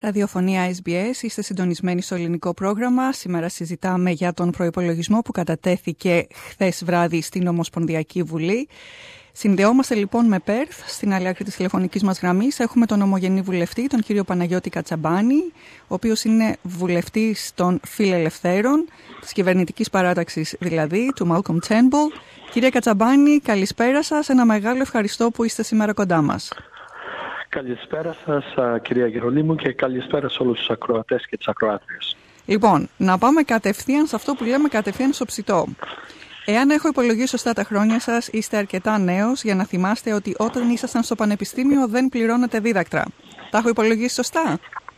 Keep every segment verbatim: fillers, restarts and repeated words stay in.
Ραδιοφωνία Ες Μπι Ες, είστε συντονισμένοι στο ελληνικό πρόγραμμα. Σήμερα συζητάμε για τον προϋπολογισμό που κατατέθηκε χθες βράδυ στην Ομοσπονδιακή Βουλή. Συνδεόμαστε λοιπόν με Πέρθ. Στην άλλη άκρη της τηλεφωνικής μας γραμμής έχουμε τον ομογενή βουλευτή, τον κύριο Παναγιώτη Κατσαμπάνη, ο οποίος είναι βουλευτής των Φιλελευθέρων, της κυβερνητικής παράταξης δηλαδή, του Μάλκομ Τέρνμπουλ. Κύριε Κατσαμπάνη, καλησπέρα σας. Ένα μεγάλο ευχαριστώ που είστε σήμερα κοντά μας. Καλησπέρα σας, κυρία Γερολίμου, και καλησπέρα σε όλους τους ακροατές και τις ακροάτριες. Λοιπόν, να πάμε κατευθείαν σε αυτό που λέμε κατευθείαν στο ψητό. Εάν έχω υπολογίσει σωστά τα χρόνια σας, είστε αρκετά νέος για να θυμάστε ότι όταν ήσασταν στο πανεπιστήμιο δεν πληρώνετε δίδακτρα. Τα έχω υπολογίσει σωστά?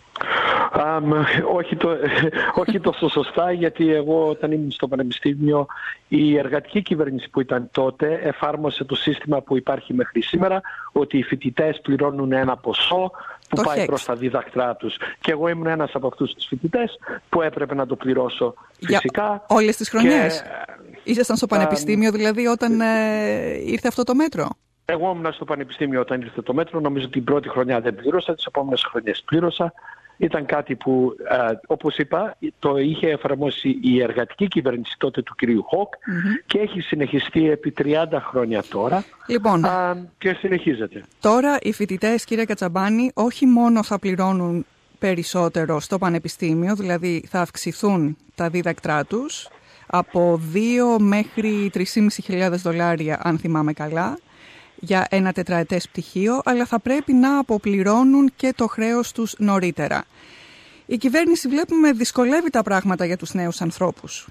Um, όχι, το, όχι τόσο σωστά, γιατί εγώ όταν ήμουν στο πανεπιστήμιο η εργατική κυβέρνηση που ήταν τότε εφάρμοσε το σύστημα που υπάρχει μέχρι σήμερα, ότι οι φοιτητές πληρώνουν ένα ποσό που το πάει χεξ προς τα δίδακτρά τους. Και εγώ ήμουν ένας από αυτούς τους φοιτητές που έπρεπε να το πληρώσω φυσικά. Για όλες τις χρονιές? Και... Ήσασταν στο πανεπιστήμιο um, δηλαδή όταν ε, ήρθε αυτό το μέτρο? Εγώ ήμουν στο πανεπιστήμιο όταν ήρθε το μέτρο. Νομίζω την πρώτη χρονιά δεν πλήρωσα, τις επόμενες χρονιές πλήρωσα. Ήταν κάτι που, ε, όπως είπα, το είχε εφαρμόσει η εργατική κυβέρνηση τότε του κυρίου Χοκ mm-hmm. και έχει συνεχιστεί επί τριάντα χρόνια τώρα. Λοιπόν, α, και συνεχίζεται. Τώρα οι φοιτητές, κύριε Κατσαμπάνη, όχι μόνο θα πληρώνουν περισσότερο στο πανεπιστήμιο, δηλαδή θα αυξηθούν τα δίδακτρά τους από δύο μέχρι τρεις χιλιάδες πεντακόσια δολάρια, αν θυμάμαι καλά, για ένα τετραετές πτυχίο, αλλά θα πρέπει να αποπληρώνουν και το χρέος τους νωρίτερα. Η κυβέρνηση, βλέπουμε, δυσκολεύει τα πράγματα για τους νέους ανθρώπους.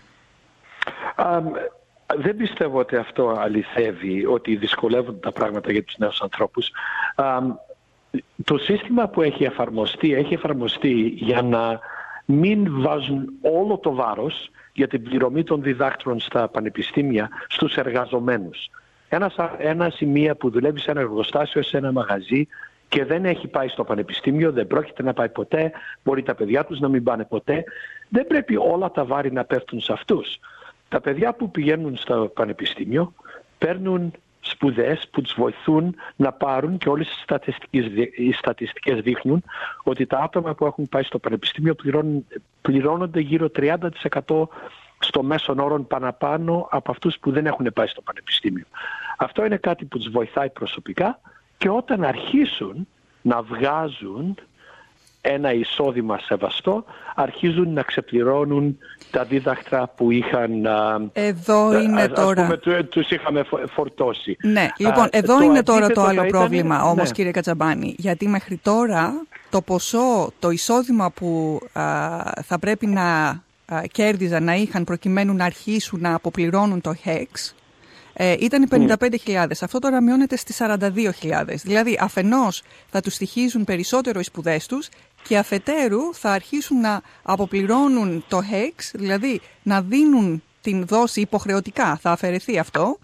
Um, δεν πιστεύω ότι αυτό αληθεύει, ότι δυσκολεύουν τα πράγματα για τους νέους ανθρώπους. Um, το σύστημα που έχει εφαρμοστεί, έχει εφαρμοστεί για να μην βάζουν όλο το βάρος για την πληρωμή των διδάκτρων στα πανεπιστήμια στους εργαζομένους. Ένα, ένα σημείο που δουλεύει σε ένα εργοστάσιο, σε ένα μαγαζί και δεν έχει πάει στο πανεπιστήμιο, δεν πρόκειται να πάει ποτέ, μπορεί τα παιδιά τους να μην πάνε ποτέ, δεν πρέπει όλα τα βάρη να πέφτουν σε αυτούς. Τα παιδιά που πηγαίνουν στο πανεπιστήμιο παίρνουν σπουδές που τους βοηθούν να πάρουν, και όλες οι στατιστικές, οι στατιστικές δείχνουν ότι τα άτομα που έχουν πάει στο πανεπιστήμιο πληρώνουν, πληρώνονται γύρω τριάντα τοις εκατό στο μέσον όρον παραπάνω από αυτούς που δεν έχουν πάει στο πανεπιστήμιο. Αυτό είναι κάτι που τους βοηθάει προσωπικά, και όταν αρχίσουν να βγάζουν ένα εισόδημα σεβαστό, αρχίζουν να ξεπληρώνουν τα δίδακτρα που είχαν, εδώ είναι ας τώρα... πούμε, τους είχαμε φορτώσει. Ναι, λοιπόν, εδώ το είναι τώρα το άλλο ήταν... πρόβλημα όμως, ναι. κύριε Κατσαμπάνη, γιατί μέχρι τώρα το ποσό, το εισόδημα που α, θα πρέπει να κέρδιζαν, να είχαν προκειμένου να αρχίσουν να αποπληρώνουν το χεξ, ε, ήταν πενήντα πέντε χιλιάδες. Mm. Αυτό τώρα μειώνεται στις σαράντα δύο χιλιάδες. Δηλαδή, αφενός θα τους στοιχίζουν περισσότερο οι σπουδές τους, και αφετέρου θα αρχίσουν να αποπληρώνουν το χεξ, δηλαδή να δίνουν την δόση υποχρεωτικά, θα αφαιρεθεί αυτό,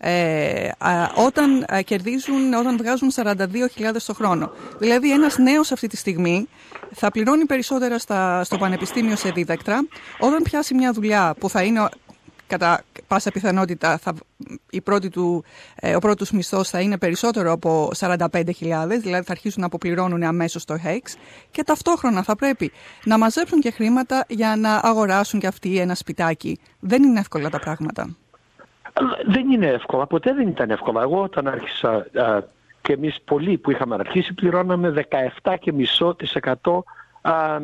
ε, α, όταν α, κερδίζουν, όταν βγάζουν σαράντα δύο χιλιάδες το χρόνο. Δηλαδή ένας νέος αυτή τη στιγμή θα πληρώνει περισσότερα στα, στο πανεπιστήμιο σε δίδακτρα, όταν πιάσει μια δουλειά που θα είναι κατά πάσα πιθανότητα θα, η πρώτη του, ε, ο πρώτος μισθός θα είναι περισσότερο από σαράντα πέντε χιλιάδες, δηλαδή θα αρχίσουν να αποπληρώνουν αμέσως το χεξ, και ταυτόχρονα θα πρέπει να μαζέψουν και χρήματα για να αγοράσουν και αυτοί ένα σπιτάκι. Δεν είναι εύκολα τα πράγματα. Δεν είναι εύκολα, ποτέ δεν ήταν εύκολα. Εγώ όταν άρχισα, α, και εμείς πολλοί που είχαμε αρχίσει, πληρώναμε δεκαεπτά κόμμα πέντε τοις εκατό α,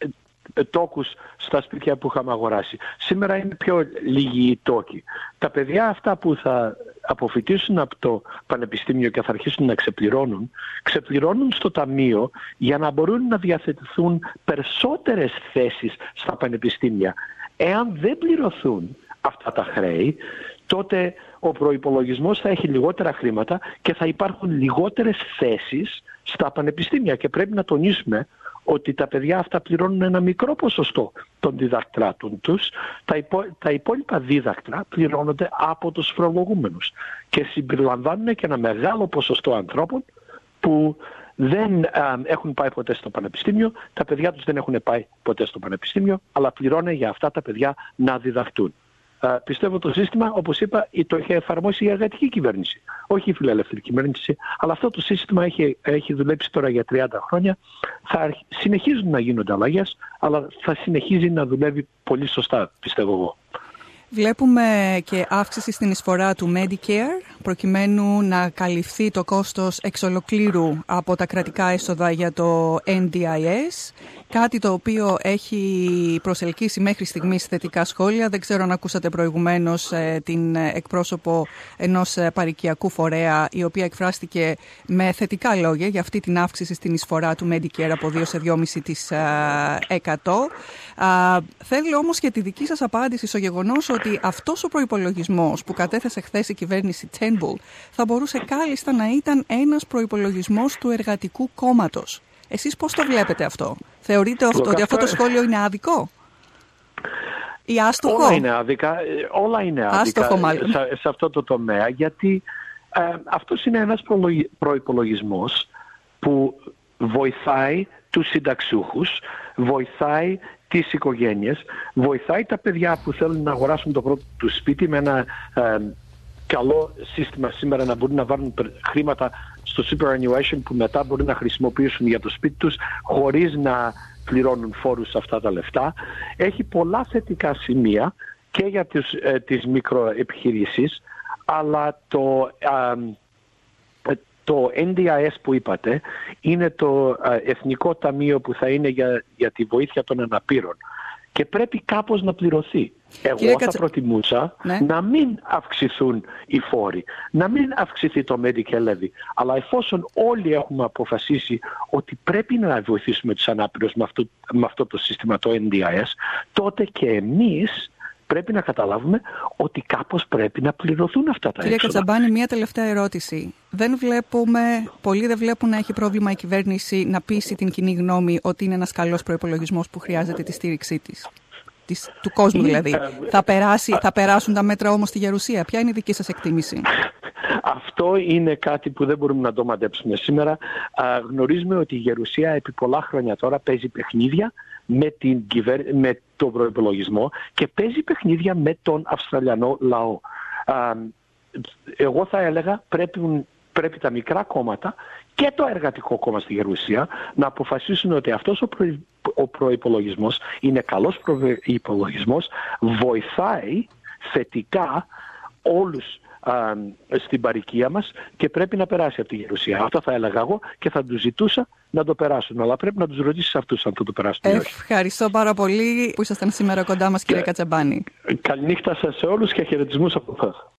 τόκους στα σπίτια που είχαμε αγοράσει. Σήμερα είναι πιο λίγοι οι τόκοι. Τα παιδιά αυτά που θα αποφοιτήσουν από το πανεπιστήμιο και θα αρχίσουν να ξεπληρώνουν, ξεπληρώνουν στο ταμείο για να μπορούν να διαθετηθούν περισσότερες θέσεις στα πανεπιστήμια. Εάν δεν πληρωθούν αυτά τα χρέη, τότε ο προϋπολογισμός θα έχει λιγότερα χρήματα και θα υπάρχουν λιγότερες θέσεις στα πανεπιστήμια. Και πρέπει να τονίσουμε ότι τα παιδιά αυτά πληρώνουν ένα μικρό ποσοστό των διδακτράτων τους. Τα, υπό, τα υπόλοιπα δίδακτρα πληρώνονται από τους φορολογούμενους και συμπεριλαμβάνουν και ένα μεγάλο ποσοστό ανθρώπων που δεν α, έχουν πάει ποτέ στο πανεπιστήμιο, τα παιδιά τους δεν έχουν πάει ποτέ στο πανεπιστήμιο, αλλά πληρώνουν για αυτά τα παιδιά να διδαχτούν. πιστεύω το σύστημα, όπως είπα, το είχε εφαρμόσει η εργατική κυβέρνηση, όχι η φιλελεύθερη κυβέρνηση, αλλά αυτό το σύστημα έχει, έχει δουλέψει τώρα για τριάντα χρόνια. Θα συνεχίζουν να γίνονται αλλαγές, αλλά θα συνεχίζει να δουλεύει πολύ σωστά, πιστεύω εγώ. Βλέπουμε και αύξηση στην εισφορά του Medicare, προκειμένου να καλυφθεί το κόστος εξ ολοκλήρου από τα κρατικά έσοδα για το N D I S, κάτι το οποίο έχει προσελκύσει μέχρι στιγμής θετικά σχόλια. Δεν ξέρω αν ακούσατε προηγουμένως ε, την εκπρόσωπο ενός παροικιακού φορέα, η οποία εκφράστηκε με θετικά λόγια για αυτή την αύξηση στην εισφορά του Medicare από δύο σε δυόμισι τοις εκατό. Θέλω όμως και τη δική σας απάντηση στο γεγονός ότι αυτός ο προϋπολογισμός που κατέθεσε χθες η κυβέρνηση Turnbull θα μπορούσε κάλλιστα να ήταν ένας προϋπολογισμός του Εργατικού Κόμματος. Εσείς πώς το βλέπετε αυτό? Θεωρείτε αυτό, ότι αυτό το σχόλιο είναι άδικο ή άστοχο? Όλα είναι άδικα, όλα είναι άδικα σε, σε αυτό το τομέα, γιατί ε, αυτός είναι ένας προϋπολογισμός που βοηθάει τους συνταξιούχους, βοηθάει τις οικογένειες, βοηθάει τα παιδιά που θέλουν να αγοράσουν το πρώτο του σπίτι με ένα ε, καλό σύστημα σήμερα να μπορούν να βάλουν χρήματα στο superannuation που μετά μπορούν να χρησιμοποιήσουν για το σπίτι τους χωρίς να πληρώνουν φόρους σε αυτά τα λεφτά. Έχει πολλά θετικά σημεία και για τις, ε, τις μικροεπιχειρήσεις, αλλά το, ε, το N D I S που είπατε είναι το ε, Εθνικό Ταμείο που θα είναι για, για τη βοήθεια των αναπήρων και πρέπει κάπως να πληρωθεί. Εγώ Κύριε θα Κατσα... προτιμούσα ναι. να μην αυξηθούν οι φόροι, να μην αυξηθεί το Medicare levy. Αλλά εφόσον όλοι έχουμε αποφασίσει ότι πρέπει να βοηθήσουμε τους ανάπηρους με αυτό, με αυτό το σύστημα, το N D I S, τότε και εμείς πρέπει να καταλάβουμε ότι κάπως πρέπει να πληρωθούν αυτά τα Κύριε έξοδα. Κύριε Κατσαμπάνη, μία τελευταία ερώτηση. Δεν βλέπουμε, πολλοί δεν βλέπουν να έχει πρόβλημα η κυβέρνηση να πείσει την κοινή γνώμη ότι είναι ένας καλός προϋπολογισμός που χρειάζεται τη στήριξή της. Της, του κόσμου δηλαδή. θα, περάσει, θα περάσουν τα μέτρα όμως στη Γερουσία. Ποια είναι η δική σας εκτίμηση? Αυτό είναι κάτι που δεν μπορούμε να το μαντέψουμε σήμερα. Α, γνωρίζουμε ότι η Γερουσία επί πολλά χρόνια τώρα παίζει παιχνίδια με, την κυβέρ... με τον προϋπολογισμό και παίζει παιχνίδια με τον Αυστραλιανό λαό. Α, εγώ θα έλεγα πρέπει, πρέπει τα μικρά κόμματα και το Εργατικό Κόμμα στη Γερουσία να αποφασίσουν ότι αυτός ο, προ... ο προϋπολογισμός είναι καλός προϋπολογισμός, βοηθάει θετικά όλους α, στην παροικία μας και πρέπει να περάσει από τη Γερουσία. Αυτό θα έλεγα εγώ και θα τους ζητούσα να το περάσουν. Αλλά πρέπει να τους ρωτήσεις αυτούς αν θα το περάσουν. Ευχαριστώ πάρα πολύ που ήσασταν σήμερα κοντά μας, κύριε Κατσαμπάνη. Καληνύχτα σας σε όλους και χαιρετισμούς από εσάς.